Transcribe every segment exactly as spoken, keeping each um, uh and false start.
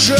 крыше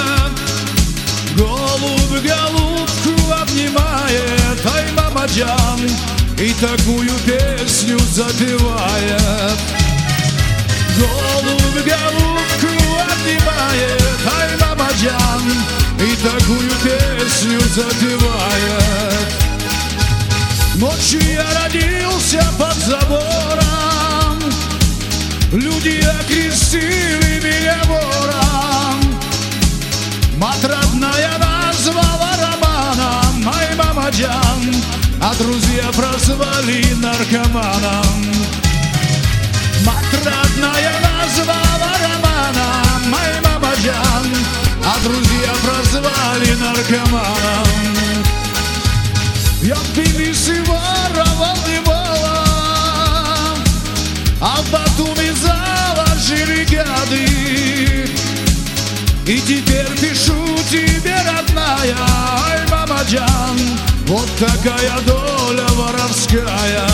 голубь голубку обнимает, ай, мамаджан, и такую песню запевает. Голубь голубку обнимает, ай, мамаджан, и такую песню запевает. Ночью я родился под забором, люди окрестили меня вором. Мать родная назвала романом, ай, мамаджан, а друзья прозвали наркоманом. Мать родная назвала романом, ай, мамаджан, а друзья прозвали наркоманом. Я в Тбилиси воровал и воровал, а в Батуми заложили гады. И теперь пишу тебе, родная, ай, мамаджан, вот такая доля воровская.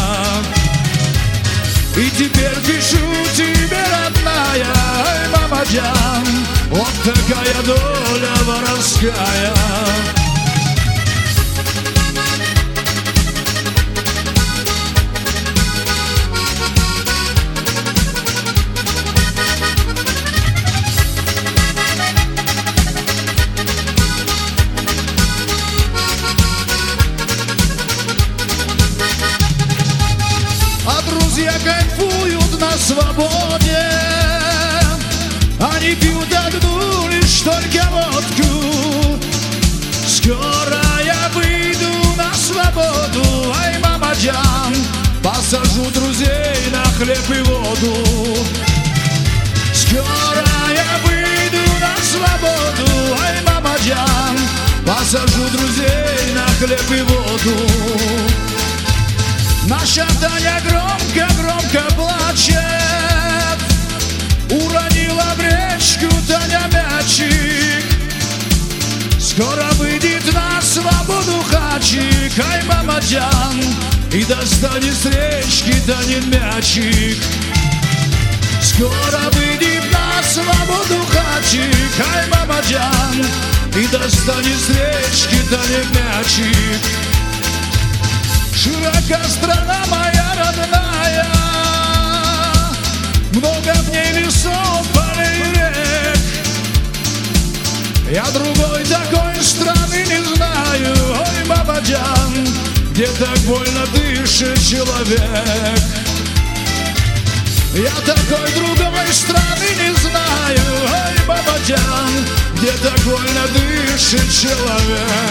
И теперь пишу тебе, родная, ай, мамаджан, вот такая доля воровская. Друзья кайфуют на свободе, они пьют одну лишь только водку. Скоро я выйду на свободу, ай, мамаджан, посажу друзей на хлеб и воду. Скоро я выйду на свободу, ай, мамаджан, посажу друзей на хлеб и воду. Наша Таня громко-громко плачет, уронила в речку Таня мячик. Скоро выйдет на свободу Хачик, ай, мамаджан, и достанет с речки Танин мячик. Скоро выйдет на свободу Хачик, ай, мамаджан, и достанет с речки Танин мячик. Широка страна моя родная, много в ней лесов, полей и рек. Я другой такой страны не знаю, ой, мамаджан, где так больно дышит человек. Я такой другой страны не знаю, ой, мамаджан, где так больно дышит человек.